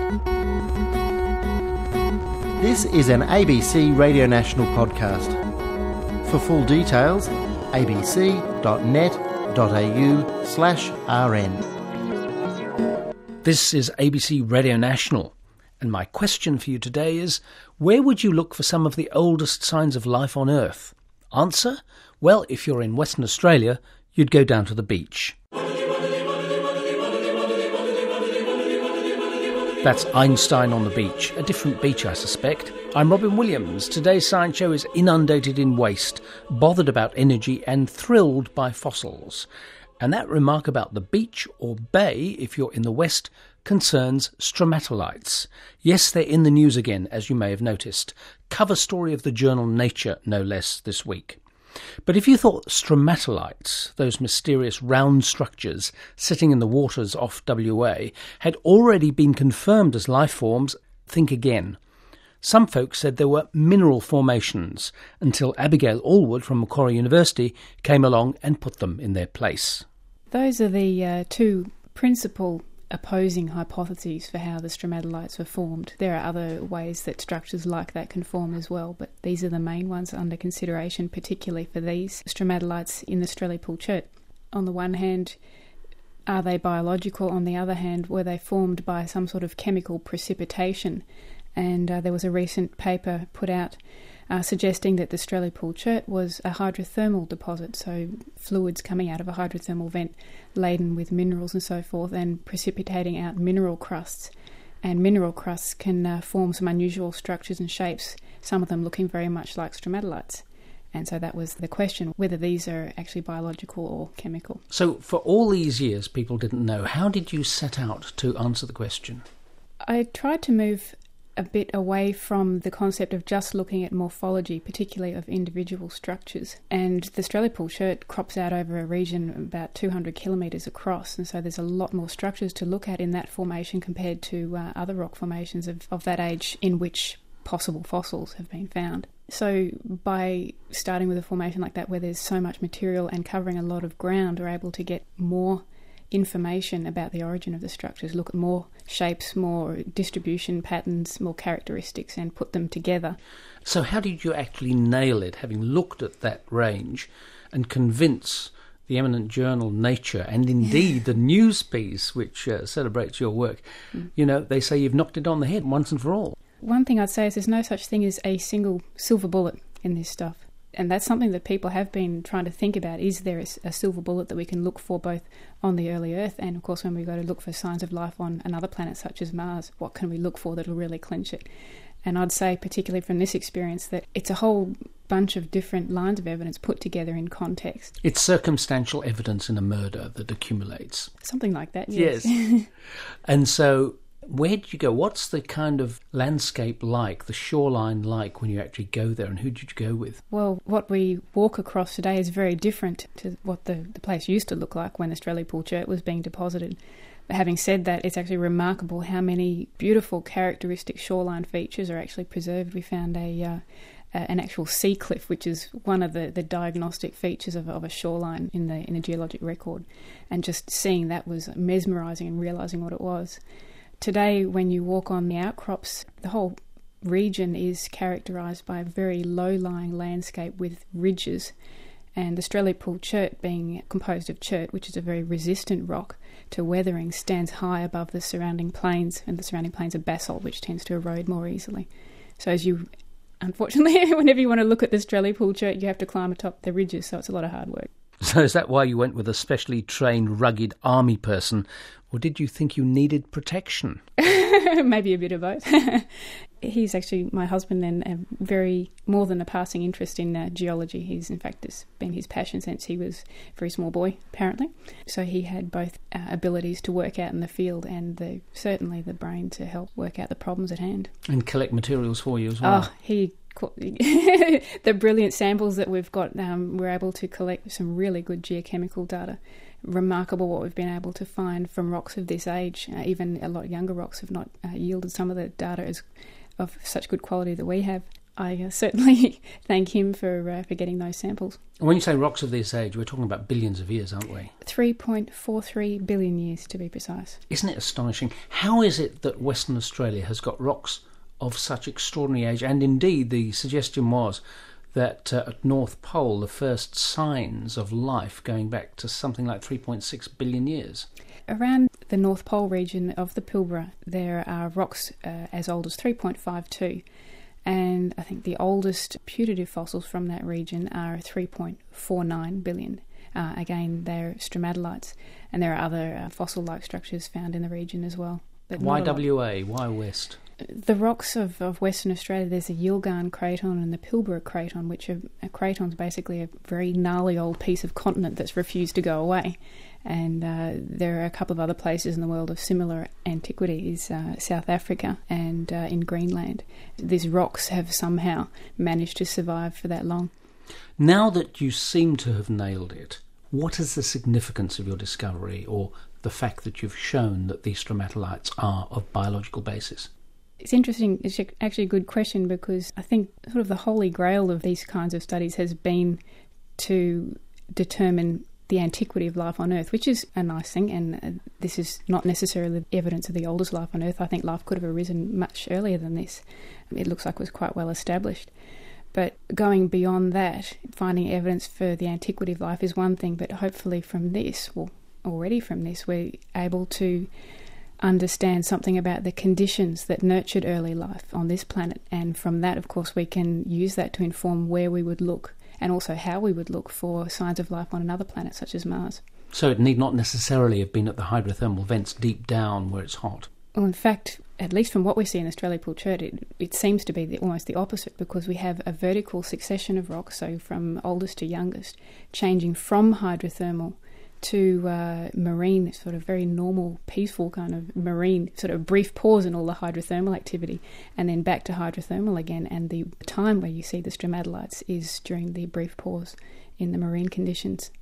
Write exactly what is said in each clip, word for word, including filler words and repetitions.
This is an A B C Radio National podcast. For full details, abc.net.au slash rn. This is A B C Radio National, and my question for you today is, where would you look for some of the oldest signs of life on Earth? Answer? Well, if you're in Western Australia, you'd go down to the beach. That's Einstein on the beach, a different beach I suspect. I'm Robin Williams. Today's Science Show is inundated in waste, bothered about energy and thrilled by fossils. And that remark about the beach, or bay if you're in the West, concerns stromatolites. Yes, they're in the news again, as you may have noticed. Cover story of the journal Nature, no less, this week. But if you thought stromatolites, those mysterious round structures sitting in the waters off W A, had already been confirmed as life forms, think again. Some folks said there were mineral formations, until Abigail Allwood from Macquarie University came along and put them in their place. Those are the uh, two principal opposing hypotheses for how the stromatolites were formed. There are other ways that structures like that can form as well, but these are the main ones under consideration, particularly for these stromatolites in the Strelley-Pool Chert. On the one hand, are they biological? On the other hand, were they formed by some sort of chemical precipitation? And uh, there was a recent paper put out uh, suggesting that the Strelley-Pool Chert was a hydrothermal deposit, so fluids coming out of a hydrothermal vent laden with minerals and so forth, and precipitating out mineral crusts. And mineral crusts can uh, form some unusual structures and shapes, some of them looking very much like stromatolites. And so that was the question, whether these are actually biological or chemical. So for all these years people didn't know. How did you set out to answer the question? I tried to move a bit away from the concept of just looking at morphology, particularly of individual structures. And the Strelley-Pool Chert crops out over a region about two hundred kilometres across, and so there's a lot more structures to look at in that formation compared to uh, other rock formations of, of that age in which possible fossils have been found. So by starting with a formation like that where there's so much material and covering a lot of ground, we're able to get more information about the origin of the structures, look at more shapes, more distribution patterns, more characteristics, and put them together. So how did you actually nail it, having looked at that range, and convince the eminent journal Nature, and indeed the news piece which uh, celebrates your work? Mm. You know, they say you've knocked it on the head once and for all. One thing I'd say is there's no such thing as a single silver bullet in this stuff. And that's something that people have been trying to think about. Is there a, a silver bullet that we can look for both on the early Earth and, of course, when we go to look for signs of life on another planet such as Mars, what can we look for that will really clinch it? And I'd say, particularly from this experience, that it's a whole bunch of different lines of evidence put together in context. It's circumstantial evidence in a murder that accumulates. Something like that, yes. Yes. And so where did you go? What's the kind of landscape like, the shoreline like, when you actually go there, and who did you go with? Well, what we walk across today is very different to what the, the place used to look like when the Strelley-Pool Chert was being deposited. But having said that, it's actually remarkable how many beautiful characteristic shoreline features are actually preserved. We found a uh, an actual sea cliff, which is one of the, the diagnostic features of, of a shoreline in the in the geologic record. And just seeing that was mesmerising and realising what it was. Today, when you walk on the outcrops, the whole region is characterised by a very low-lying landscape with ridges, and the Strelley-Pool Chert, being composed of chert, which is a very resistant rock to weathering, stands high above the surrounding plains, and the surrounding plains are basalt, which tends to erode more easily. So as you, unfortunately, whenever you want to look at the Strelley-Pool Chert, you have to climb atop the ridges, so it's a lot of hard work. So is that why you went with a specially trained, rugged army person, or did you think you needed protection? Maybe a bit of both. He's actually my husband, and a very more than a passing interest in uh, geology. He's in fact it's been his passion since he was a very small boy, apparently. So he had both uh, abilities to work out in the field and the, certainly the brain to help work out the problems at hand. And collect materials for you as well. Oh, he the brilliant samples that we've got, um, we're able to collect some really good geochemical data. Remarkable what we've been able to find from rocks of this age. Uh, even a lot younger rocks have not uh, yielded some of the data as of such good quality that we have. I uh, certainly thank him for uh, for getting those samples. When you say rocks of this age, we're talking about billions of years, aren't we? three point four three billion years, to be precise. Isn't it astonishing? How is it that Western Australia has got rocks of such extraordinary age? And indeed, the suggestion was that uh, at North Pole, the first signs of life going back to something like three point six billion years. Around the North Pole region of the Pilbara, there are rocks uh, as old as three point five two. And I think the oldest putative fossils from that region are three point four nine billion. Uh, again, they're stromatolites, and there are other uh, fossil-like structures found in the region as well. But why W A? Why West? The rocks of, of Western Australia, there's the Yilgarn Craton and the Pilbara Craton, which are a craton's basically a very gnarly old piece of continent that's refused to go away. And uh, there are a couple of other places in the world of similar antiquities, uh, South Africa and uh, in Greenland. These rocks have somehow managed to survive for that long. Now that you seem to have nailed it, what is the significance of your discovery, or the fact that you've shown that these stromatolites are of biological basis? It's interesting. It's actually a good question, because I think sort of the holy grail of these kinds of studies has been to determine the antiquity of life on Earth, which is a nice thing, and uh, this is not necessarily evidence of the oldest life on Earth. I think life could have arisen much earlier than this. It looks like it was quite well established. But going beyond that, finding evidence for the antiquity of life is one thing, but hopefully from this, well, already from this, we're able to understand something about the conditions that nurtured early life on this planet, and from that, of course, we can use that to inform where we would look and also how we would look for signs of life on another planet such as Mars. So it need not necessarily have been at the hydrothermal vents deep down where it's hot? Well, in fact, at least from what we see in Australia Pool Chert, it, it seems to be the, almost the opposite, because we have a vertical succession of rocks, so from oldest to youngest, changing from hydrothermal to uh, marine, sort of very normal, peaceful kind of marine, sort of brief pause in all the hydrothermal activity, and then back to hydrothermal again. And the time where you see the stromatolites is during the brief pause in the marine conditions.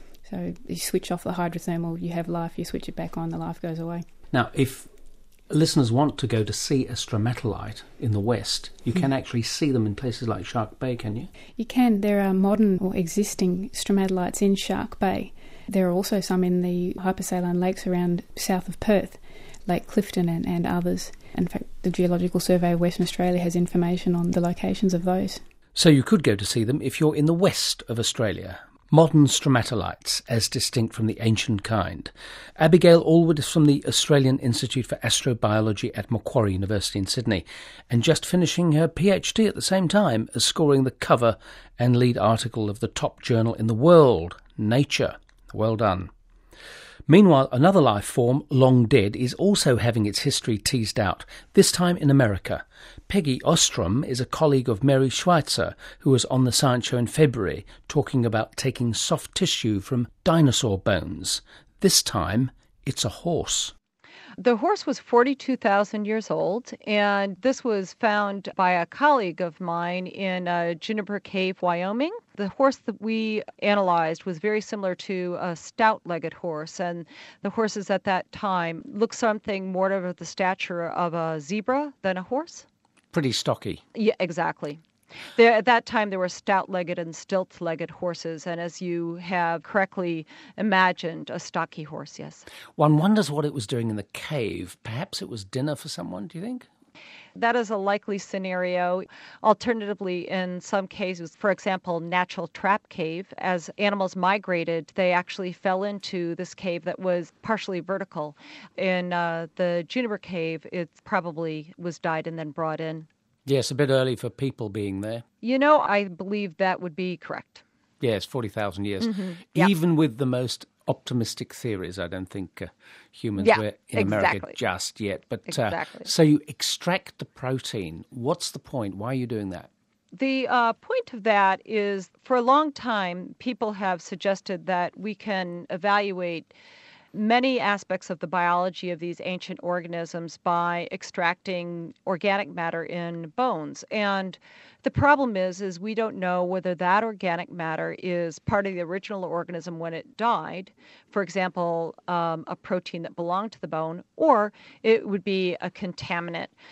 So you switch off the hydrothermal, you have life, you switch it back on, the life goes away. Now, if listeners want to go to see a stromatolite in the West, you can actually see them in places like Shark Bay, can you? You can. There are modern or existing stromatolites in Shark Bay. There are also some in the hypersaline lakes around south of Perth, Lake Clifton and, and others. In fact, the Geological Survey of Western Australia has information on the locations of those. So you could go to see them if you're in the west of Australia. Modern stromatolites, as distinct from the ancient kind. Abigail Allwood is from the Australian Institute for Astrobiology at Macquarie University in Sydney, and just finishing her PhD at the same time as scoring the cover and lead article of the top journal in the world, Nature. Well done. Meanwhile, another life form, long dead, is also having its history teased out, this time in America. Peggy Ostrom is a colleague of Mary Schweitzer, who was on the Science Show in February, talking about taking soft tissue from dinosaur bones. This time, it's a horse. The horse was forty-two thousand years old, and this was found by a colleague of mine in uh, Juniper Cave, Wyoming. The horse that we analyzed was very similar to a stout-legged horse, and the horses at that time looked something more of the stature of a zebra than a horse. Pretty stocky. Yeah, exactly. There, at that time, there were stout-legged and stilt-legged horses, and as you have correctly imagined, a stocky horse, yes. One wonders what it was doing in the cave. Perhaps it was dinner for someone, do you think? That is a likely scenario. Alternatively, in some cases, for example, natural trap cave, as animals migrated, they actually fell into this cave that was partially vertical. In uh, the Juniper Cave, it probably was died and then brought in. Yes, a bit early for people being there. You know, I believe that would be correct. Yes, forty thousand years. Mm-hmm. Yep. Even with the most optimistic theories, I don't think uh, humans yeah, were in exactly. America just yet. But exactly. uh, so you extract the protein. What's the point? Why are you doing that? The uh, point of that is, for a long time, people have suggested that we can evaluate many aspects of the biology of these ancient organisms by extracting organic matter in bones. And the problem is, is we don't know whether that organic matter is part of the original organism when it died, for example, um, a protein that belonged to the bone, or it would be a contaminant.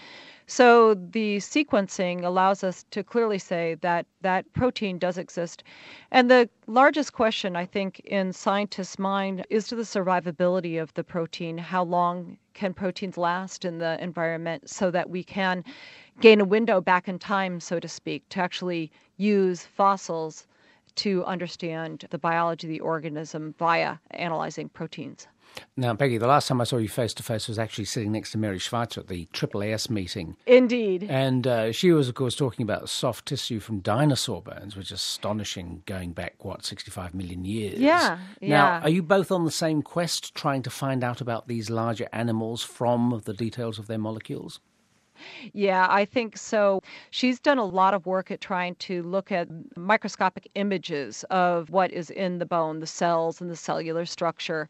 So the sequencing allows us to clearly say that that protein does exist. And the largest question, I think, in scientists' mind is to the survivability of the protein. How long can proteins last in the environment so that we can gain a window back in time, so to speak, to actually use fossils to understand the biology of the organism via analyzing proteins. Now, Peggy, the last time I saw you face-to-face was actually sitting next to Mary Schweitzer at the triple A S meeting. Indeed. And uh, she was, of course, talking about soft tissue from dinosaur bones, which is astonishing, going back, what, sixty-five million years? Yeah, yeah. Now, are you both on the same quest, trying to find out about these larger animals from the details of their molecules? Yeah, I think so. She's done a lot of work at trying to look at microscopic images of what is in the bone, the cells and the cellular structure.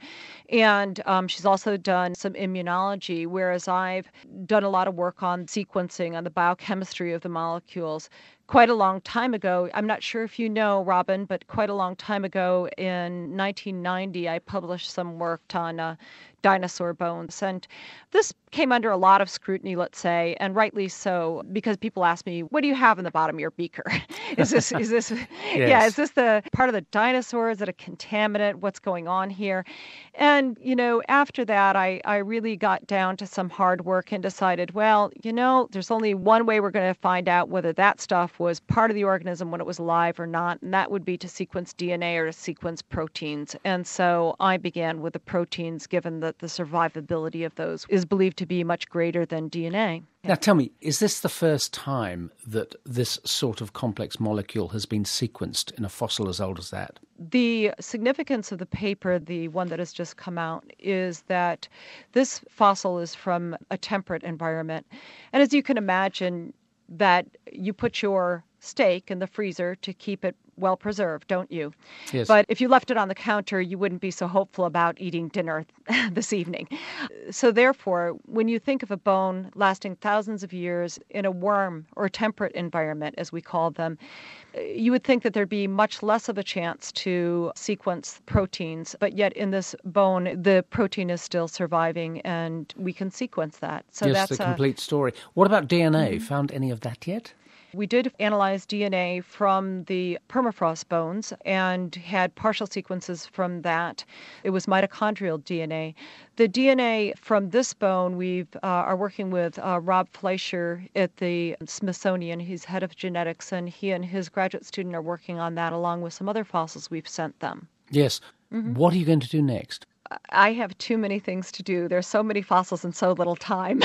And um, she's also done some immunology, whereas I've done a lot of work on sequencing, on the biochemistry of the molecules. Quite a long time ago, I'm not sure if you know, Robin, but quite a long time ago in nineteen ninety, I published some work on uh, dinosaur bones. And this came under a lot of scrutiny, let's say, and rightly so, because people ask me, what do you have in the bottom of your beaker? is this, is this, yes. yeah, is this the part of the dinosaur? Is it a contaminant? What's going on here? And, you know, after that, I, I really got down to some hard work and decided, well, you know, there's only one way we're going to find out whether that stuff was part of the organism when it was alive or not, and that would be to sequence D N A or to sequence proteins. And so I began with the proteins, given that the survivability of those is believed to be much greater than D N A. Now tell me, is this the first time that this sort of complex molecule has been sequenced in a fossil as old as that? The significance of the paper, the one that has just come out, is that this fossil is from a temperate environment. And as you can imagine, that you put your steak in the freezer to keep it well preserved, don't you? Yes. But if you left it on the counter, you wouldn't be so hopeful about eating dinner this evening. So therefore, when you think of a bone lasting thousands of years in a warm or temperate environment, as we call them, you would think that there'd be much less of a chance to sequence proteins. But yet in this bone, the protein is still surviving and we can sequence that. So yes, that's the a complete story. What about D N A? Mm-hmm. Found any of that yet? We did analyze D N A from the permafrost bones and had partial sequences from that. It was mitochondrial D N A. The D N A from this bone, we uh, are working with uh, Rob Fleischer at the Smithsonian. He's head of genetics, and he and his graduate student are working on that along with some other fossils we've sent them. Yes. Mm-hmm. What are you going to do next? I have too many things to do. There's so many fossils and so little time.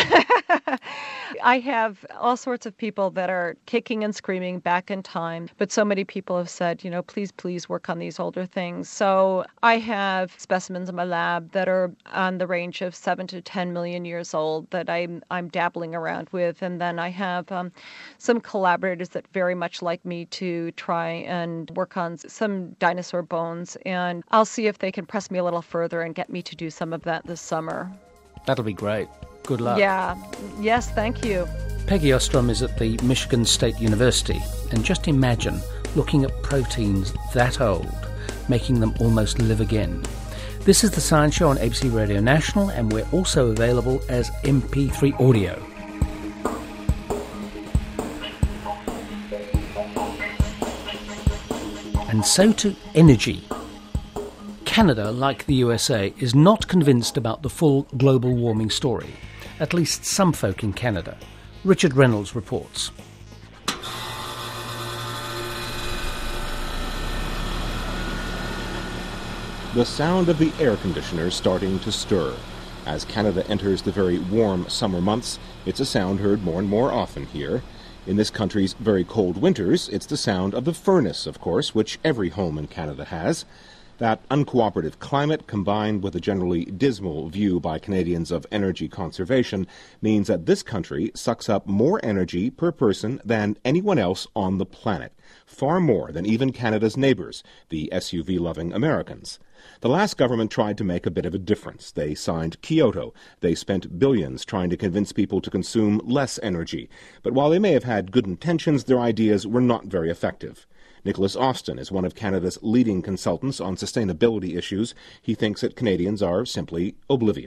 I have all sorts of people that are kicking and screaming back in time, but so many people have said, you know, please, please work on these older things. So I have specimens in my lab that are on the range of seven to ten million years old that I'm I'm dabbling around with, and then I have um, some collaborators that very much like me to try and work on some dinosaur bones, and I'll see if they can press me a little further and get me to do some of that this summer. That'll be great. Good luck. Yeah. Yes, thank you. Peggy Ostrom is at the Michigan State University, and just imagine looking at proteins that old, making them almost live again. This is The Science Show on A B C Radio National, and we're also available as M P three audio. And so to energy. Canada, like the U S A, is not convinced about the full global warming story. At least some folk in Canada. Richard Reynolds reports. The sound of the air conditioner starting to stir. As Canada enters the very warm summer months, it's a sound heard more and more often here. In this country's very cold winters, it's the sound of the furnace, of course, which every home in Canada has. That uncooperative climate, combined with a generally dismal view by Canadians of energy conservation, means that this country sucks up more energy per person than anyone else on the planet, far more than even Canada's neighbours, the S U V-loving Americans. The last government tried to make a bit of a difference. They signed Kyoto. They spent billions trying to convince people to consume less energy. But while they may have had good intentions, their ideas were not very effective. Nicholas Austin is one of Canada's leading consultants on sustainability issues. He thinks that Canadians are simply oblivious.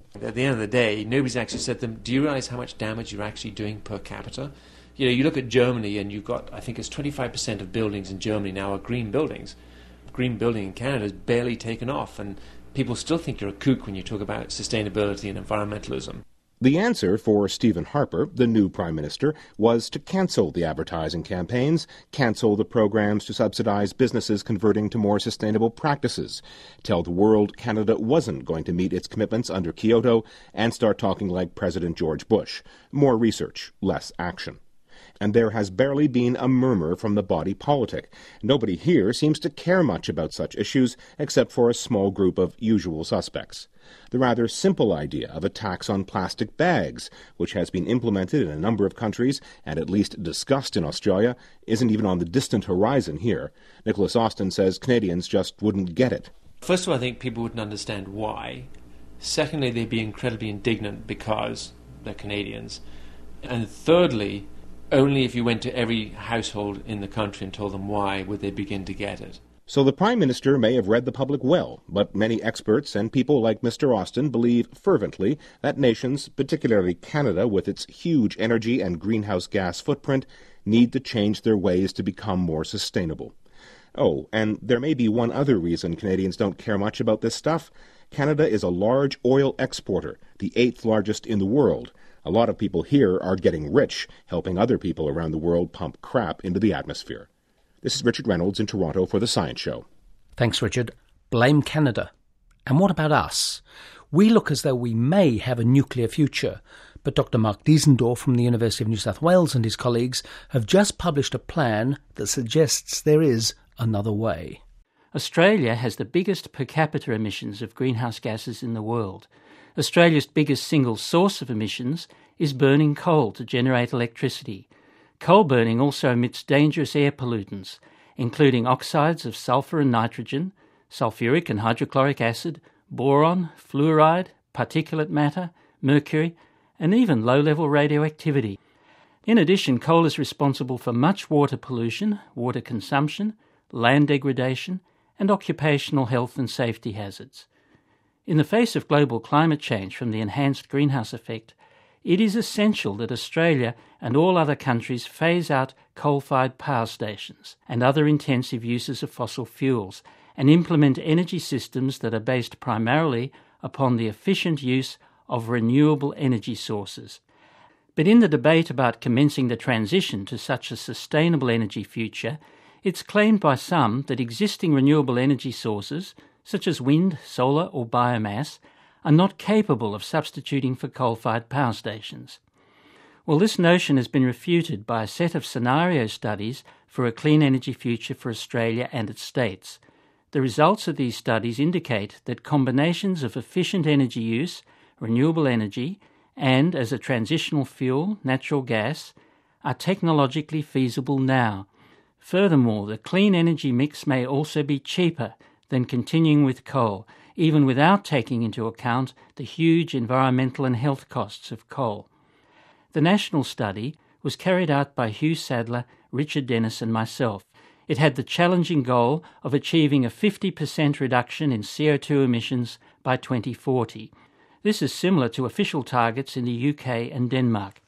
At the end of the day, nobody's actually said to them, do you realise how much damage you're actually doing per capita? You know, you look at Germany and you've got, I think it's twenty-five percent of buildings in Germany now are green buildings. Green building in Canada is barely taken off, and people still think you're a kook when you talk about sustainability and environmentalism. The answer for Stephen Harper, the new Prime Minister, was to cancel the advertising campaigns, cancel the programs to subsidize businesses converting to more sustainable practices, tell the world Canada wasn't going to meet its commitments under Kyoto, and start talking like President George Bush. More research, less action. And there has barely been a murmur from the body politic. Nobody here seems to care much about such issues, except for a small group of usual suspects. The rather simple idea of a tax on plastic bags, which has been implemented in a number of countries and at least discussed in Australia, isn't even on the distant horizon here. Nicholas Austin says Canadians just wouldn't get it. First of all, I think people wouldn't understand why. Secondly, they'd be incredibly indignant because they're Canadians. And thirdly, only if you went to every household in the country and told them why would they begin to get it. So the Prime Minister may have read the public well, but many experts and people like Mister Austin believe fervently that nations, particularly Canada with its huge energy and greenhouse gas footprint, need to change their ways to become more sustainable. Oh, and there may be one other reason Canadians don't care much about this stuff. Canada is a large oil exporter, the eighth largest in the world. A lot of people here are getting rich, helping other people around the world pump crap into the atmosphere. This is Richard Reynolds in Toronto for The Science Show. Thanks, Richard. Blame Canada. And what about us? We look as though we may have a nuclear future, but Doctor Mark Diesendorf from the University of New South Wales and his colleagues have just published a plan that suggests there is another way. Australia has the biggest per capita emissions of greenhouse gases in the world. Australia's biggest single source of emissions is burning coal to generate electricity. Coal burning also emits dangerous air pollutants, including oxides of sulphur and nitrogen, sulphuric and hydrochloric acid, boron, fluoride, particulate matter, mercury, and even low-level radioactivity. In addition, coal is responsible for much water pollution, water consumption, land degradation, and occupational health and safety hazards. In the face of global climate change from the enhanced greenhouse effect, it is essential that Australia and all other countries phase out coal-fired power stations and other intensive uses of fossil fuels and implement energy systems that are based primarily upon the efficient use of renewable energy sources. But in the debate about commencing the transition to such a sustainable energy future, it's claimed by some that existing renewable energy sources, such as wind, solar or biomass, are not capable of substituting for coal-fired power stations. Well, this notion has been refuted by a set of scenario studies for a clean energy future for Australia and its states. The results of these studies indicate that combinations of efficient energy use, renewable energy, and, as a transitional fuel, natural gas, are technologically feasible now. Furthermore, the clean energy mix may also be cheaper than continuing with coal, even without taking into account the huge environmental and health costs of coal. The national study was carried out by Hugh Sadler, Richard Dennis and myself. It had the challenging goal of achieving a fifty percent reduction in C O two emissions by twenty forty. This is similar to official targets in the U K and Denmark.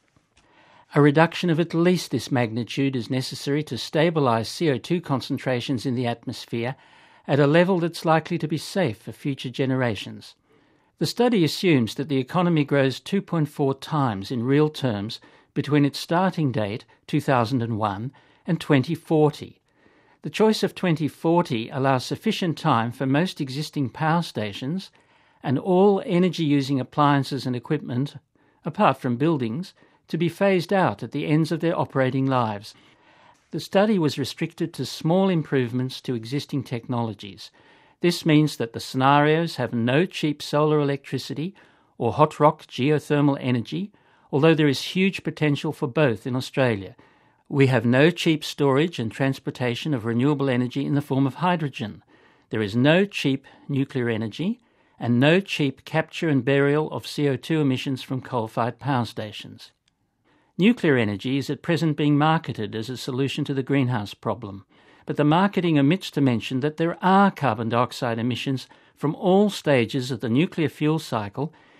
A reduction of at least this magnitude is necessary to stabilise C O two concentrations in the atmosphere at a level that's likely to be safe for future generations. The study assumes that the economy grows two point four times in real terms between its starting date, two thousand one, and twenty forty. The choice of twenty forty allows sufficient time for most existing power stations and all energy-using appliances and equipment, apart from buildings, to be phased out at the ends of their operating lives. The study was restricted to small improvements to existing technologies. This means that the scenarios have no cheap solar electricity or hot rock geothermal energy, although there is huge potential for both in Australia. We have no cheap storage and transportation of renewable energy in the form of hydrogen. There is no cheap nuclear energy and no cheap capture and burial of C O two emissions from coal-fired power stations. Nuclear energy is at present being marketed as a solution to the greenhouse problem, but the marketing omits to mention that there are carbon dioxide emissions from all stages of the nuclear fuel cycle,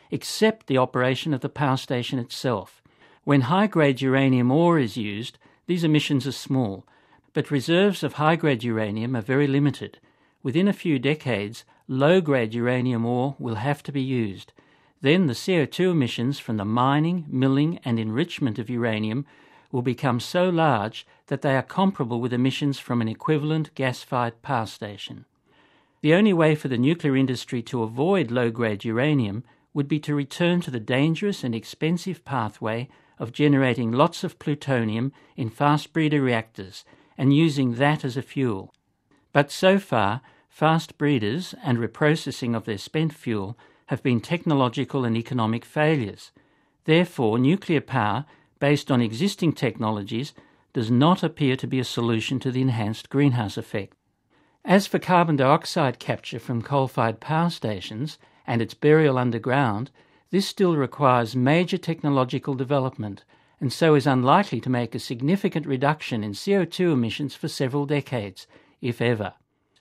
except the operation of the power station itself. When high-grade uranium ore is used, these emissions are small, but reserves of high-grade uranium are very limited. Within a few decades, low-grade uranium ore will have to be used. Then the C O two emissions from the mining, milling and enrichment of uranium will become so large that they are comparable with emissions from an equivalent gas-fired power station. The only way for the nuclear industry to avoid low-grade uranium would be to return to the dangerous and expensive pathway of generating lots of plutonium in fast breeder reactors and using that as a fuel. But so far, fast breeders and reprocessing of their spent fuel have been technological and economic failures. Therefore, nuclear power, based on existing technologies, does not appear to be a solution to the enhanced greenhouse effect. As for carbon dioxide capture from coal-fired power stations and its burial underground, this still requires major technological development and so is unlikely to make a significant reduction in C O two emissions for several decades, if ever.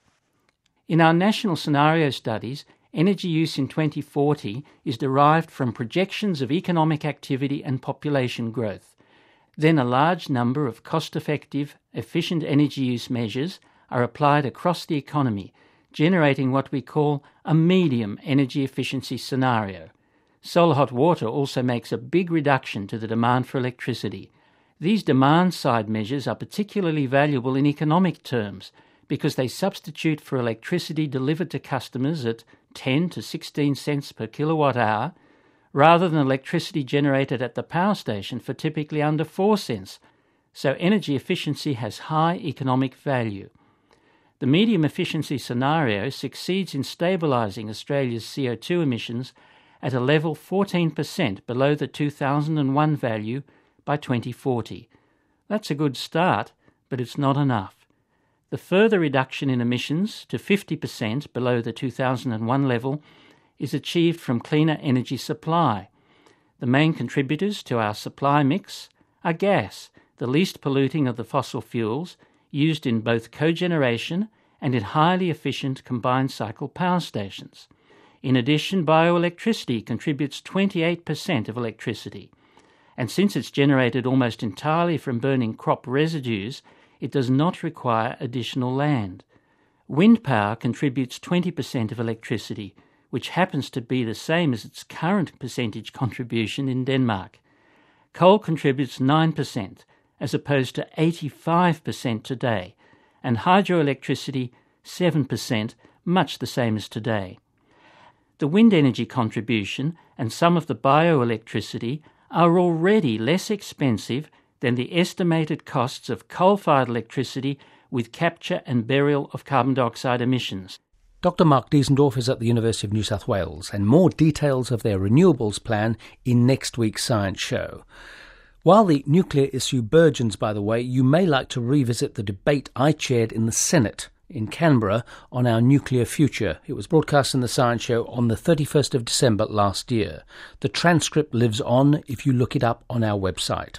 In our national scenario studies, energy use in twenty forty is derived from projections of economic activity and population growth. Then a large number of cost-effective, efficient energy use measures are applied across the economy, generating what we call a medium energy efficiency scenario. Solar hot water also makes a big reduction to the demand for electricity. These demand-side measures are particularly valuable in economic terms because they substitute for electricity delivered to customers at ten to sixteen cents per kilowatt hour, rather than electricity generated at the power station for typically under four cents, so energy efficiency has high economic value. The medium efficiency scenario succeeds in stabilising Australia's C O two emissions at a level fourteen percent below the two thousand one value by twenty forty. That's a good start, but it's not enough. The further reduction in emissions to fifty percent below the two thousand one level is achieved from cleaner energy supply. The main contributors to our supply mix are gas, the least polluting of the fossil fuels, used in both cogeneration and in highly efficient combined cycle power stations. In addition, bioelectricity contributes twenty-eight percent of electricity, and since it's generated almost entirely from burning crop residues, it does not require additional land. Wind power contributes twenty percent of electricity, which happens to be the same as its current percentage contribution in Denmark. Coal contributes nine percent, as opposed to eighty-five percent today, and hydroelectricity seven percent, much the same as today. The wind energy contribution and some of the bioelectricity are already less expensive than the estimated costs of coal-fired electricity with capture and burial of carbon dioxide emissions. Doctor Mark Diesendorf is at the University of New South Wales, and more details of their renewables plan in next week's Science Show. While the nuclear issue burgeons, by the way, you may like to revisit the debate I chaired in the Senate in Canberra on our nuclear future. It was broadcast in the Science Show on the thirty-first of December last year. The transcript lives on if you look it up on our website.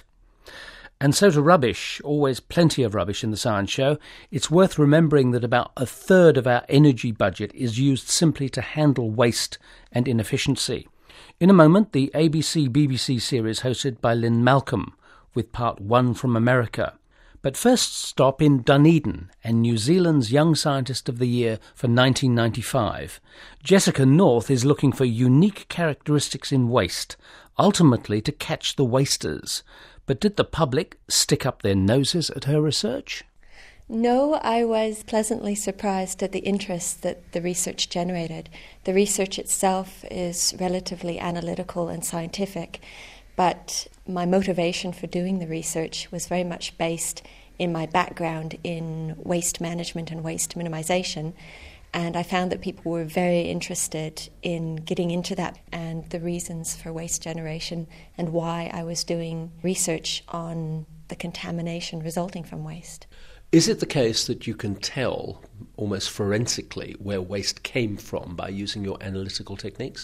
And so to rubbish, always plenty of rubbish in the Science Show. It's worth remembering that about a third of our energy budget is used simply to handle waste and inefficiency. In a moment, the A B C B B C series hosted by Lynn Malcolm, with part one from America. But first stop in Dunedin and New Zealand's Young Scientist of the Year for nineteen ninety-five. Jessica North is looking for unique characteristics in waste, ultimately to catch the wasters. But did the public stick up their noses at her research? No, I was pleasantly surprised at the interest that the research generated. The research itself is relatively analytical and scientific, but my motivation for doing the research was very much based in my background in waste management and waste minimization, and I found that people were very interested in getting into that and the reasons for waste generation and why I was doing research on the contamination resulting from waste. Is it the case that you can tell, almost forensically, where waste came from by using your analytical techniques?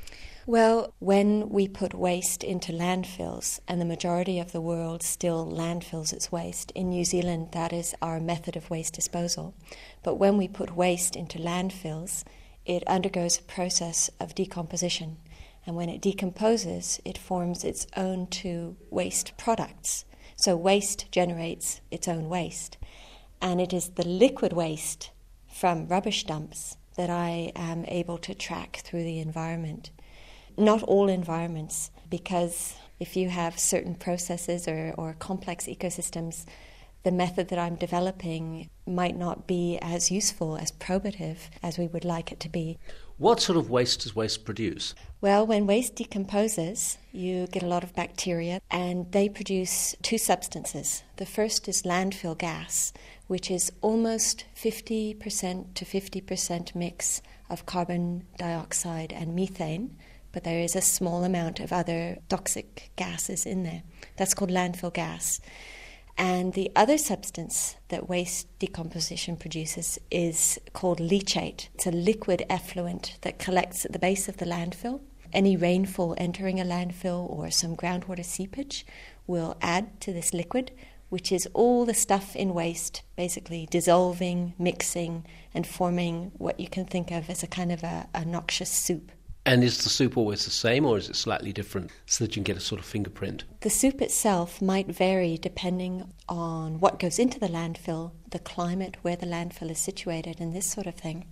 Well, when we put waste into landfills, and the majority of the world still landfills its waste, in New Zealand that is our method of waste disposal. But when we put waste into landfills, it undergoes a process of decomposition. And when it decomposes, it forms its own two waste products. So waste generates its own waste. And it is the liquid waste from rubbish dumps that I am able to track through the environment. Not all environments, because if you have certain processes or, or complex ecosystems, the method that I'm developing might not be as useful, as probative as we would like it to be. What sort of waste does waste produce? Well, when waste decomposes, you get a lot of bacteria, and they produce two substances. The first is landfill gas, which is almost fifty percent to fifty percent mix of carbon dioxide and methane, but there is a small amount of other toxic gases in there. That's called landfill gas. And the other substance that waste decomposition produces is called leachate. It's a liquid effluent that collects at the base of the landfill. Any rainfall entering a landfill or some groundwater seepage will add to this liquid, which is all the stuff in waste basically dissolving, mixing, and forming what you can think of as a kind of a, a noxious soup. And is the soup always the same, or is it slightly different so that you can get a sort of fingerprint? The soup itself might vary depending on what goes into the landfill, the climate where the landfill is situated, and this sort of thing.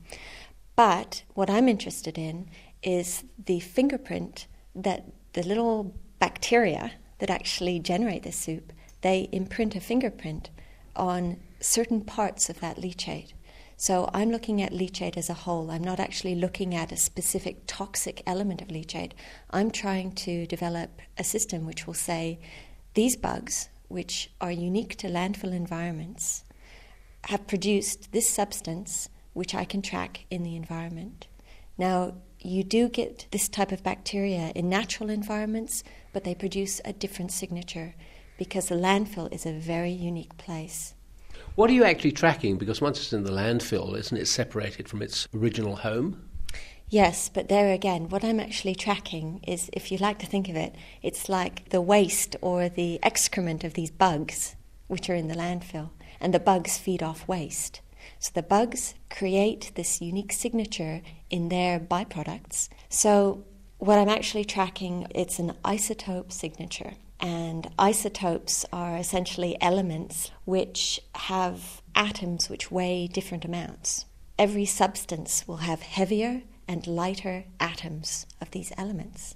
But what I'm interested in is the fingerprint that the little bacteria that actually generate the soup, they imprint a fingerprint on certain parts of that leachate. So I'm looking at leachate as a whole. I'm not actually looking at a specific toxic element of leachate. I'm trying to develop a system which will say these bugs, which are unique to landfill environments, have produced this substance which I can track in the environment. Now, you do get this type of bacteria in natural environments, but they produce a different signature because the landfill is a very unique place. What are you actually tracking? Because once it's in the landfill, isn't it separated from its original home? Yes, but there again, what I'm actually tracking is, if you like to think of it, it's like the waste or the excrement of these bugs which are in the landfill, and the bugs feed off waste. So the bugs create this unique signature in their byproducts. So what I'm actually tracking, it's an isotope signature. And isotopes are essentially elements which have atoms which weigh different amounts. Every substance will have heavier and lighter atoms of these elements.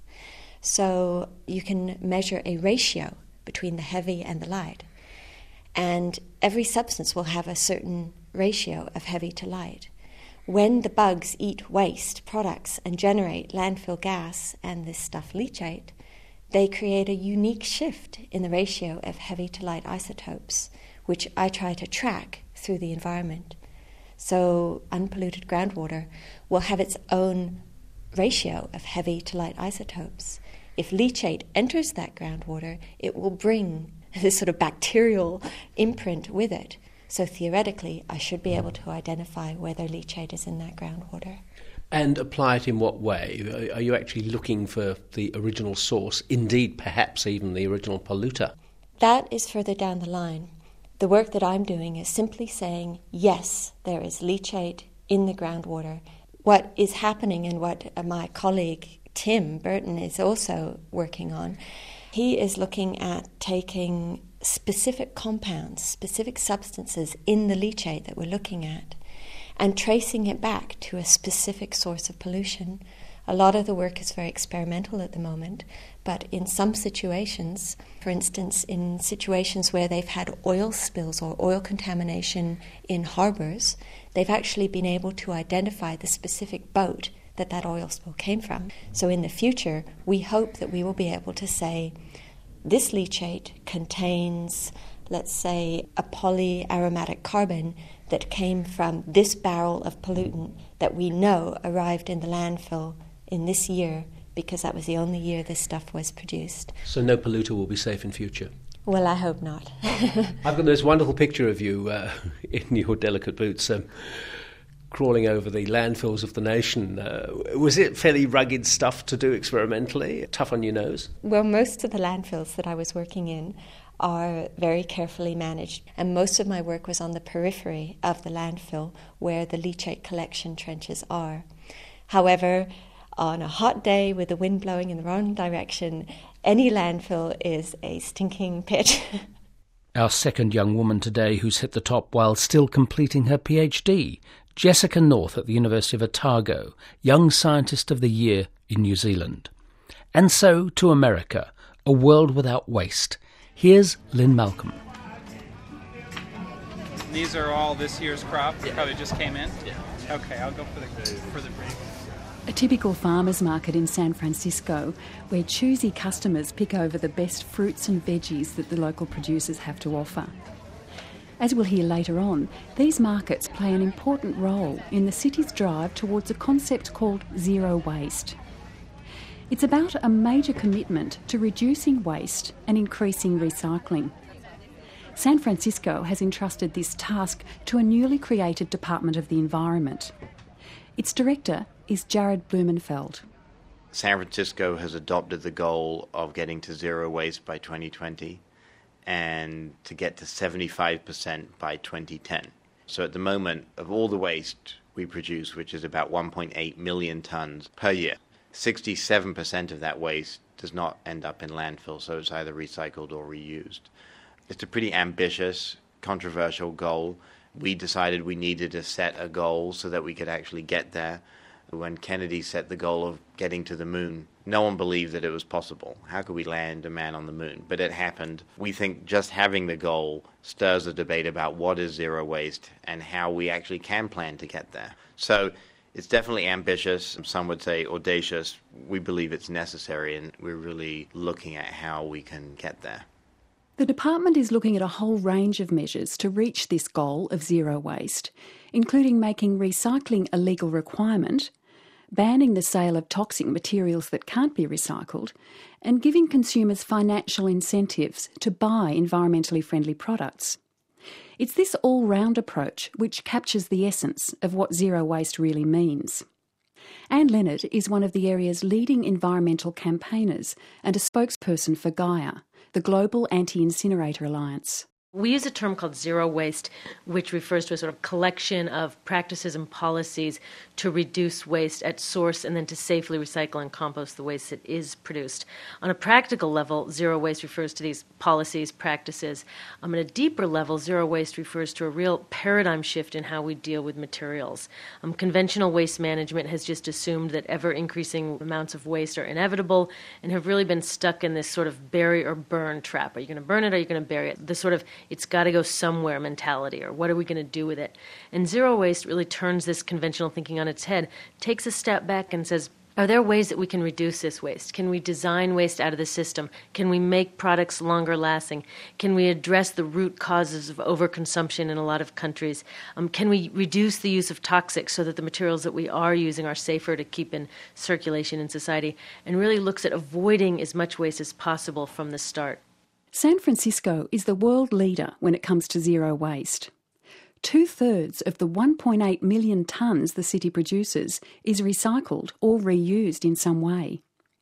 So you can measure a ratio between the heavy and the light. And every substance will have a certain ratio of heavy to light. When the bugs eat waste products and generate landfill gas and this stuff leachate, they create a unique shift in the ratio of heavy to light isotopes, which I try to track through the environment. So unpolluted groundwater will have its own ratio of heavy to light isotopes. If leachate enters that groundwater, it will bring this sort of bacterial imprint with it. So theoretically, I should be able to identify whether leachate is in that groundwater. And apply it in what way? Are you actually looking for the original source, indeed perhaps even the original polluter? That is further down the line. The work that I'm doing is simply saying, yes, there is leachate in the groundwater. What is happening and what my colleague Tim Burton is also working on, he is looking at taking specific compounds, specific substances in the leachate that we're looking at, and tracing it back to a specific source of pollution. A lot of the work is very experimental at the moment, but in some situations, for instance, in situations where they've had oil spills or oil contamination in harbours, they've actually been able to identify the specific boat that that oil spill came from. So in the future, we hope that we will be able to say, this leachate contains, let's say, a polyaromatic carbon that came from this barrel of pollutant that we know arrived in the landfill in this year because that was the only year this stuff was produced. So no polluter will be safe in future? Well, I hope not. I've got this wonderful picture of you uh, in your delicate boots um, crawling over the landfills of the nation. Uh, was it fairly rugged stuff to do experimentally? Tough on your nose? Well, most of the landfills that I was working in are very carefully managed, and most of my work was on the periphery of the landfill where the leachate collection trenches are. However, On a hot day with the wind blowing in the wrong direction, any landfill is a stinking pit. Our second young woman today who's hit the top while still completing her PhD, Jessica North at the University of Otago, Young Scientist of the Year in New Zealand. And so to America, a world without waste. Here's Lynn Malcolm. These are all this year's crop? Yeah. Probably just came in? Yeah. Okay, I'll go for the, for the brief. A typical farmer's market in San Francisco, where choosy customers pick over the best fruits and veggies that the local producers have to offer. As we'll hear later on, these markets play an important role in the city's drive towards a concept called zero waste. It's about a major commitment to reducing waste and increasing recycling. San Francisco has entrusted this task to a newly created Department of the Environment. Its director is Jared Blumenfeld. San Francisco has adopted the goal of getting to zero waste by twenty twenty and to get to seventy-five percent by twenty ten. So at the moment, of all the waste we produce, which is about one point eight million tons per year, sixty-seven percent of that waste does not end up in landfill, so it's either recycled or reused. It's a pretty ambitious, controversial goal. We decided we needed to set a goal so that we could actually get there. When Kennedy set the goal of getting to the moon, no one believed that it was possible. How could we land a man on the moon? But it happened. We think just having the goal stirs a debate about what is zero waste and how we actually can plan to get there. So it's definitely ambitious. Some would say audacious. We believe it's necessary, and we're really looking at how we can get there. The department is looking at a whole range of measures to reach this goal of zero waste, including making recycling a legal requirement, banning the sale of toxic materials that can't be recycled, and giving consumers financial incentives to buy environmentally friendly products. It's this all-round approach which captures the essence of what zero waste really means. Anne Leonard is one of the area's leading environmental campaigners and a spokesperson for Gaia, the Global Anti-Incinerator Alliance. We use a term called zero waste, which refers to a sort of collection of practices and policies to reduce waste at source and then to safely recycle and compost the waste that is produced. On a practical level, zero waste refers to these policies, practices. Um, at a deeper level, zero waste refers to a real paradigm shift in how we deal with materials. Um, conventional waste management has just assumed that ever-increasing amounts of waste are inevitable and have really been stuck in this sort of bury or burn trap. Are you going to burn it or are you going to bury it? The sort of it's got to go somewhere mentality, or what are we going to do with it? And zero waste really turns this conventional thinking on its head, takes a step back and says, are there ways that we can reduce this waste? Can we design waste out of the system? Can we make products longer lasting? Can we address the root causes of overconsumption in a lot of countries? Um, can we reduce the use of toxics so that the materials that we are using are safer to keep in circulation in society? And really looks at avoiding as much waste as possible from the start. San Francisco is the world leader when it comes to zero waste. Two-thirds of the one point eight million tonnes the city produces is recycled or reused in some way.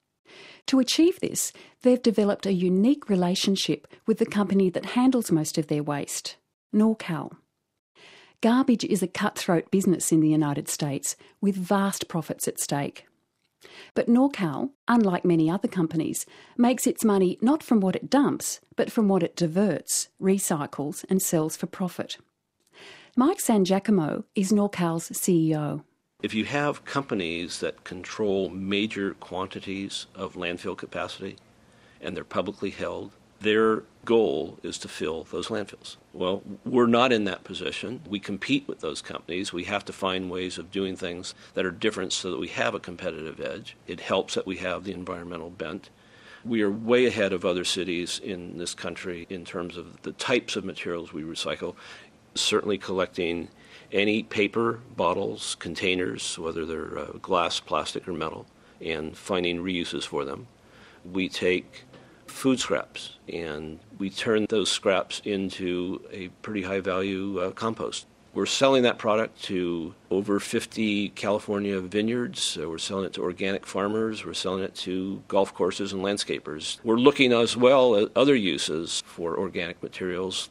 To achieve this, they've developed a unique relationship with the company that handles most of their waste, Norcal. Garbage is a cutthroat business in the United States with vast profits at stake. But Norcal, unlike many other companies, makes its money not from what it dumps, but from what it diverts, recycles and sells for profit. Mike Sangiacomo is Norcal's C E O. If you have companies that control major quantities of landfill capacity and they're publicly held, their goal is to fill those landfills. Well, we're not in that position. We compete with those companies. We have to find ways of doing things that are different so that we have a competitive edge. It helps that we have the environmental bent. We are way ahead of other cities in this country in terms of the types of materials we recycle, certainly collecting any paper, bottles, containers, whether they're uh, glass, plastic, or metal, and finding reuses for them. We take food scraps, and we turn those scraps into a pretty high-value uh, compost. We're selling that product to over fifty California vineyards. Uh, we're selling it to organic farmers. We're selling it to golf courses and landscapers. We're looking as well at other uses for organic materials,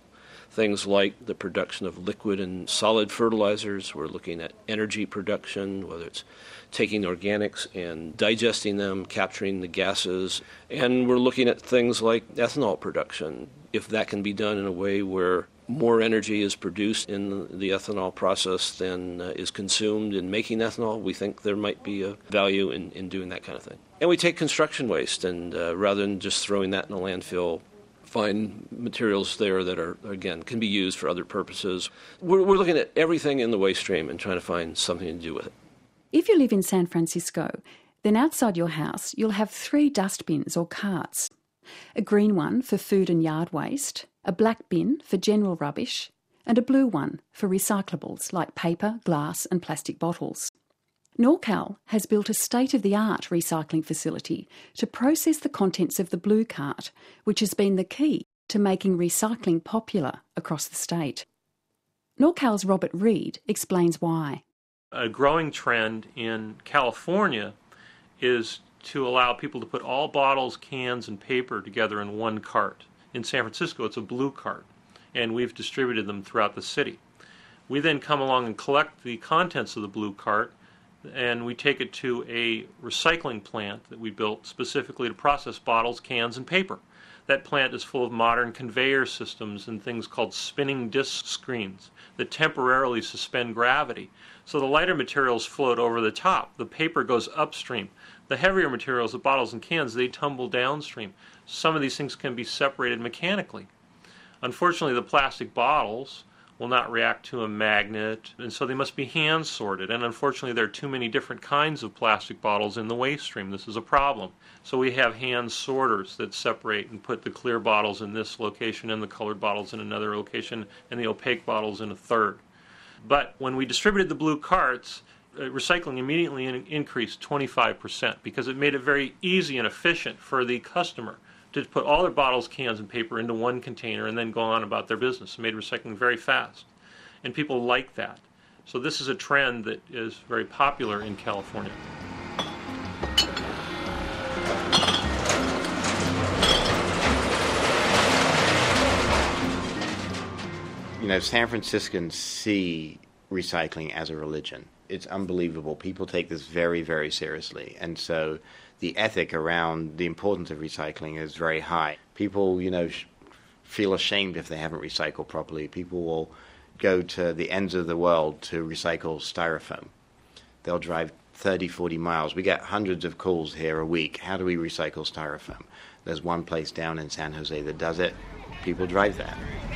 things like the production of liquid and solid fertilizers. We're looking at energy production, whether it's taking organics and digesting them, capturing the gases. And we're looking at things like ethanol production. If that can be done in a way where more energy is produced in the ethanol process than uh, is consumed in making ethanol, we think there might be a value in, in doing that kind of thing. And we take construction waste, and uh, rather than just throwing that in a landfill, find materials there that are, again, can be used for other purposes. We're, we're looking at everything in the waste stream and trying to find something to do with it. If you live in San Francisco, then outside your house you'll have three dust bins or carts. A green one for food and yard waste, a black bin for general rubbish, and a blue one for recyclables like paper, glass and plastic bottles. Norcal has built a state-of-the-art recycling facility to process the contents of the blue cart, which has been the key to making recycling popular across the state. Norcal's Robert Reed explains why. A growing trend in California is to allow people to put all bottles, cans, and paper together in one cart. In San Francisco, it's a blue cart, and we've distributed them throughout the city. We then come along and collect the contents of the blue cart, and we take it to a recycling plant that we built specifically to process bottles, cans, and paper. That plant is full of modern conveyor systems and things called spinning disc screens that temporarily suspend gravity. So the lighter materials float over the top. The paper goes upstream. The heavier materials, the bottles and cans, they tumble downstream. Some of these things can be separated mechanically. Unfortunately, the plastic bottles will not react to a magnet, and so they must be hand sorted. And unfortunately, there are too many different kinds of plastic bottles in the waste stream. This is a problem. So we have hand sorters that separate and put the clear bottles in this location and the colored bottles in another location and the opaque bottles in a third. But when we distributed the blue carts, uh, recycling immediately in- increased twenty-five percent because it made it very easy and efficient for the customer to put all their bottles, cans, and paper into one container and then go on about their business. It made recycling very fast. And people like that. So this is a trend that is very popular in California. You know, San Franciscans see recycling as a religion. It's unbelievable. People take this very, very seriously. And so the ethic around the importance of recycling is very high. People, you know, sh- feel ashamed if they haven't recycled properly. People will go to the ends of the world to recycle styrofoam. They'll drive thirty, forty miles. We get hundreds of calls here a week. How do we recycle styrofoam? There's one place down in San Jose that does it. People drive there.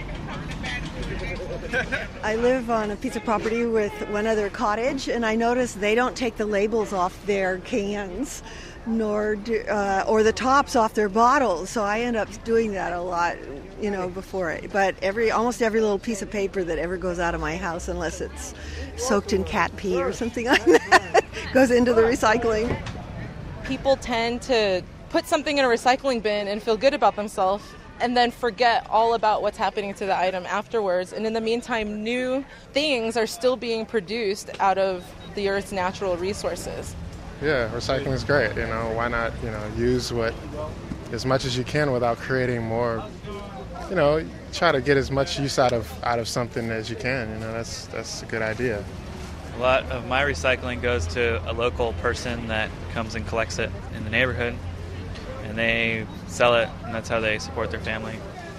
I live on a piece of property with one other cottage, and I notice they don't take the labels off their cans, nor do, uh, or the tops off their bottles. So I end up doing that a lot, you know, before it. But every almost every little piece of paper that ever goes out of my house, unless it's soaked in cat pee or something like that, goes into the recycling. People tend to put something in a recycling bin and feel good about themselves, and then forget all about what's happening to the item afterwards. And in the meantime, new things are still being produced out of the Earth's natural resources. Yeah, recycling is great. You know, why not, you know, use what as much as you can without creating more. You know, try to get as much use out of out of something as you can. You know, that's that's a good idea. A lot of my recycling goes to a local person that comes and collects it in the neighborhood, and they sell it, and that's how they support their family.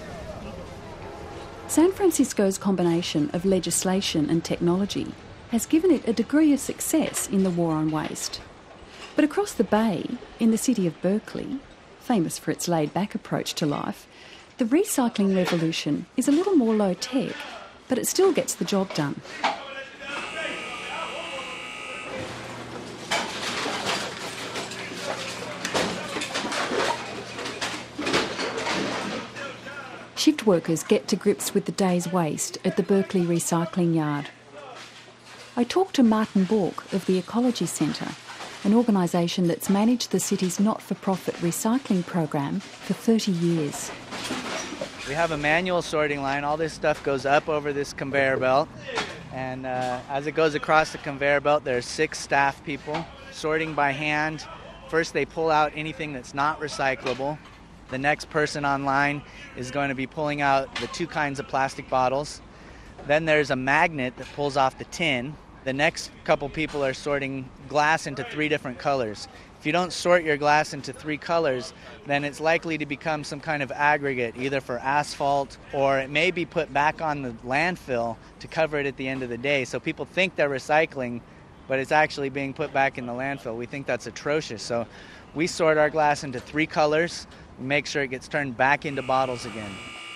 San Francisco's combination of legislation and technology has given it a degree of success in the war on waste. But across the bay, in the city of Berkeley, famous for its laid-back approach to life, the recycling revolution is a little more low-tech, but it still gets the job done. Shift workers get to grips with the day's waste at the Berkeley Recycling Yard. I talked to Martin Bork of the Ecology Centre, an organisation that's managed the city's not-for-profit recycling program for thirty years. We have a manual sorting line. All this stuff goes up over this conveyor belt, and uh, as it goes across the conveyor belt, there's six staff people sorting by hand. First they pull out anything that's not recyclable, The next person online is going to be pulling out the two kinds of plastic bottles. Then there's a magnet that pulls off the tin. The next couple people are sorting glass into three different colors. If you don't sort your glass into three colors, then it's likely to become some kind of aggregate, either for asphalt or it may be put back on the landfill to cover it at the end of the day. So people think they're recycling, but it's actually being put back in the landfill. We think that's atrocious. So we sort our glass into three colors, make sure it gets turned back into bottles again.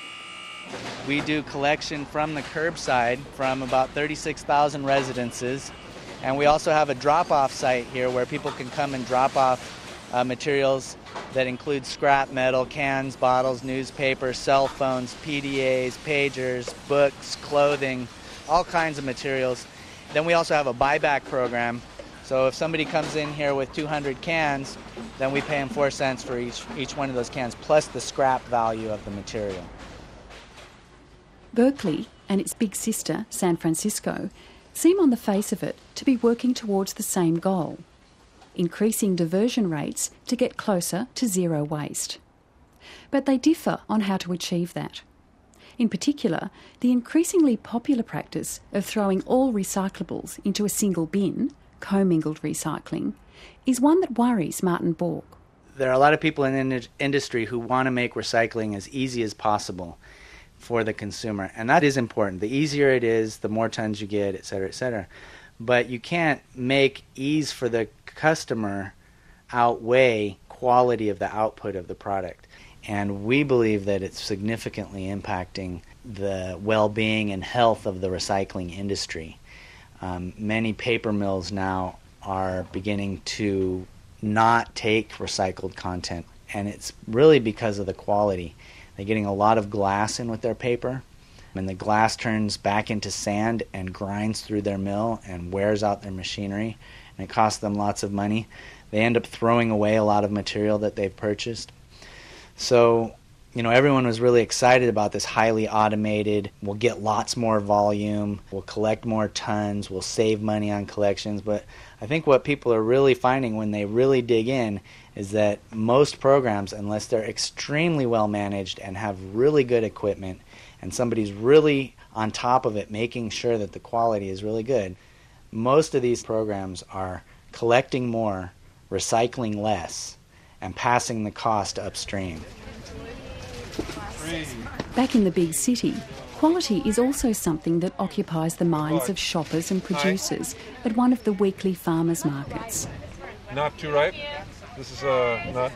We do collection from the curbside from about thirty-six thousand residences. And we also have a drop-off site here where people can come and drop off uh, materials that include scrap metal, cans, bottles, newspaper, cell phones, P D As, pagers, books, clothing, all kinds of materials. Then we also have a buyback program. So if somebody comes in here with two hundred cans, then we pay them four cents for each, each one of those cans, plus the scrap value of the material. Berkeley and its big sister, San Francisco, seem on the face of it to be working towards the same goal, increasing diversion rates to get closer to zero waste. But they differ on how to achieve that. In particular, the increasingly popular practice of throwing all recyclables into a single bin, commingled recycling, is one that worries Martin Borg. There are a lot of people in the industry who want to make recycling as easy as possible for the consumer, and that is important. The easier it is, the more tons you get, et cetera, et cetera. But you can't make ease for the customer outweigh quality of the output of the product. And we believe that it's significantly impacting the well-being and health of the recycling industry. Um, many paper mills now are beginning to not take recycled content, and it's really because of the quality. They're getting a lot of glass in with their paper, and the glass turns back into sand and grinds through their mill and wears out their machinery, and it costs them lots of money. They end up throwing away a lot of material that they've purchased. So, you know, everyone was really excited about this highly automated, we'll get lots more volume, we'll collect more tons, we'll save money on collections. But I think what people are really finding when they really dig in is that most programs, unless they're extremely well managed and have really good equipment and somebody's really on top of it making sure that the quality is really good, most of these programs are collecting more, recycling less, and passing the cost upstream. Back in the big city, quality is also something that occupies the minds of shoppers and producers at one of the weekly farmers markets. Not too ripe. This is uh, not.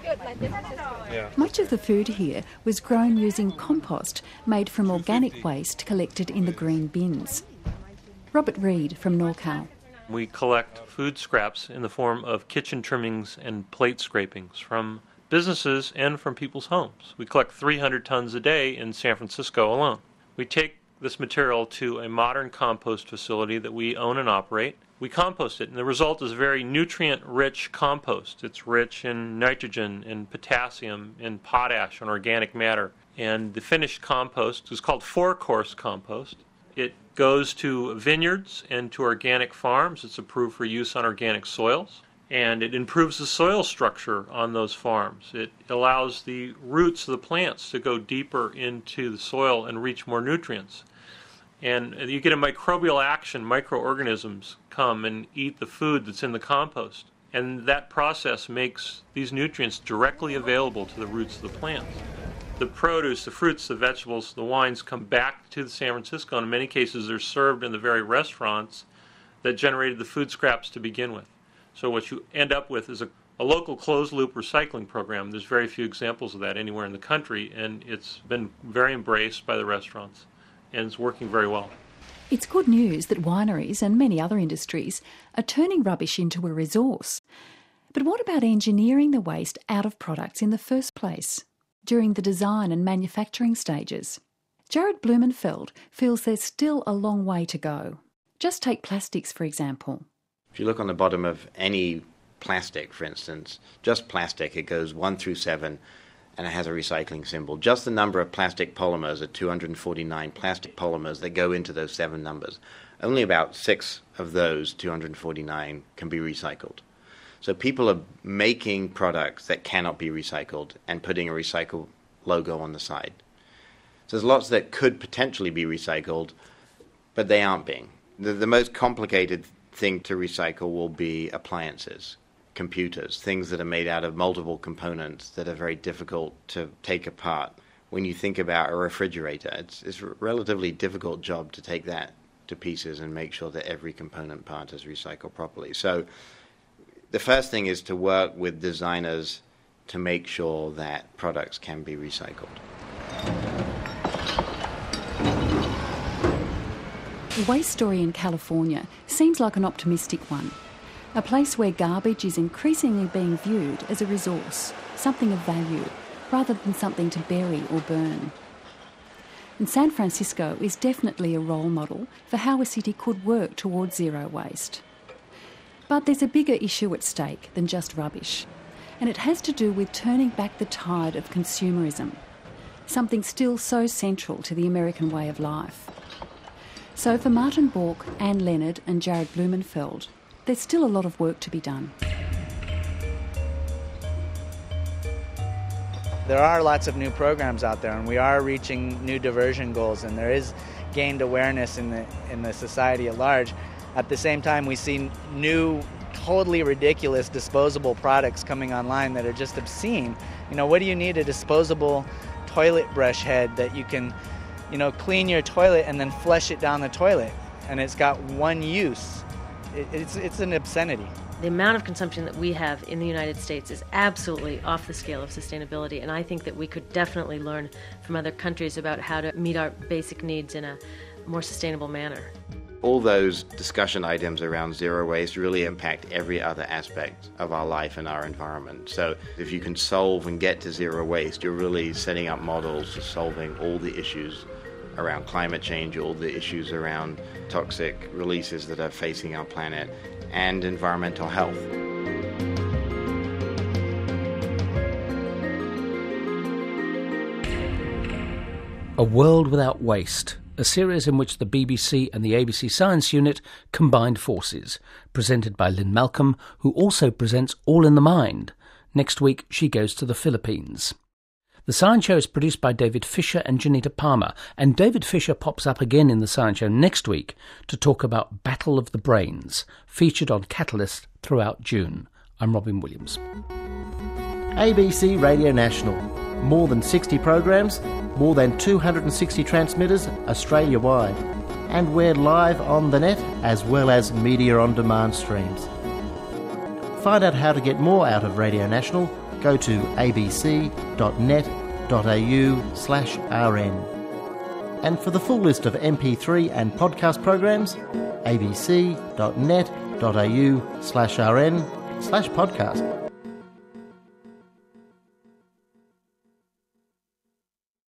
Yeah. Much of the food here was grown using compost made from organic waste collected in the green bins. Robert Reed from Norcal. We collect food scraps in the form of kitchen trimmings and plate scrapings from businesses and from people's homes. We collect three hundred tons a day in San Francisco alone. We take this material to a modern compost facility that we own and operate. We compost it, and the result is a very nutrient-rich compost. It's rich in nitrogen and potassium and potash and organic matter. And the finished compost is called four-course compost. It goes to vineyards and to organic farms. It's approved for use on organic soils. And it improves the soil structure on those farms. It allows the roots of the plants to go deeper into the soil and reach more nutrients. And you get a microbial action. Microorganisms come and eat the food that's in the compost. And that process makes these nutrients directly available to the roots of the plants. The produce, the fruits, the vegetables, the wines come back to San Francisco, and in many cases they're served in the very restaurants that generated the food scraps to begin with. So what you end up with is a, a local closed-loop recycling program. There's very few examples of that anywhere in the country, and it's been very embraced by the restaurants, and it's working very well. It's good news that wineries and many other industries are turning rubbish into a resource. But what about engineering the waste out of products in the first place, during the design and manufacturing stages? Jared Blumenfeld feels there's still a long way to go. Just take plastics, for example. If you look on the bottom of any plastic, for instance, just plastic, it goes one through seven, and it has a recycling symbol. Just the number of plastic polymers are two hundred forty-nine plastic polymers that go into those seven numbers. Only about six of those two hundred forty-nine can be recycled. So people are making products that cannot be recycled and putting a recycle logo on the side. So there's lots that could potentially be recycled, but they aren't being. The, the most complicated thing to recycle will be appliances, computers, things that are made out of multiple components that are very difficult to take apart. When you think about a refrigerator, it's, it's a relatively difficult job to take that to pieces and make sure that every component part is recycled properly. So the first thing is to work with designers to make sure that products can be recycled. The waste story in California seems like an optimistic one. A place where garbage is increasingly being viewed as a resource, something of value, rather than something to bury or burn. And San Francisco is definitely a role model for how a city could work towards zero waste. But there's a bigger issue at stake than just rubbish, and it has to do with turning back the tide of consumerism, something still so central to the American way of life. So for Martin Bork, Anne Leonard and Jared Blumenfeld, there's still a lot of work to be done. There are lots of new programs out there, and we are reaching new diversion goals, and there is gained awareness in the in the society at large. At the same time, we see new, totally ridiculous disposable products coming online that are just obscene. You know, what do you need a disposable toilet brush head that you can, you know, clean your toilet and then flush it down the toilet, and it's got one use? It, it's it's an obscenity. The amount of consumption that we have in the United States is absolutely off the scale of sustainability, and I think that we could definitely learn from other countries about how to meet our basic needs in a more sustainable manner. All those discussion items around zero waste really impact every other aspect of our life and our environment. So if you can solve and get to zero waste, you're really setting up models for solving all the issues around climate change, all the issues around toxic releases that are facing our planet, and environmental health. A World Without Waste, a series in which the B B C and the A B C Science Unit combined forces, presented by Lynn Malcolm, who also presents All in the Mind. Next week she goes to the Philippines. The Science Show is produced by David Fisher and Janita Palmer, and David Fisher pops up again in the Science Show next week to talk about Battle of the Brains, featured on Catalyst throughout June. I'm Robin Williams. A B C Radio National. More than sixty programs, more than two hundred sixty transmitters Australia-wide. And we're live on the net as well as media on demand streams. Find out how to get more out of Radio National. Go to abc.net.au slash rn. And for the full list of M P three and podcast programs, abc.net.au slash rn slash podcast.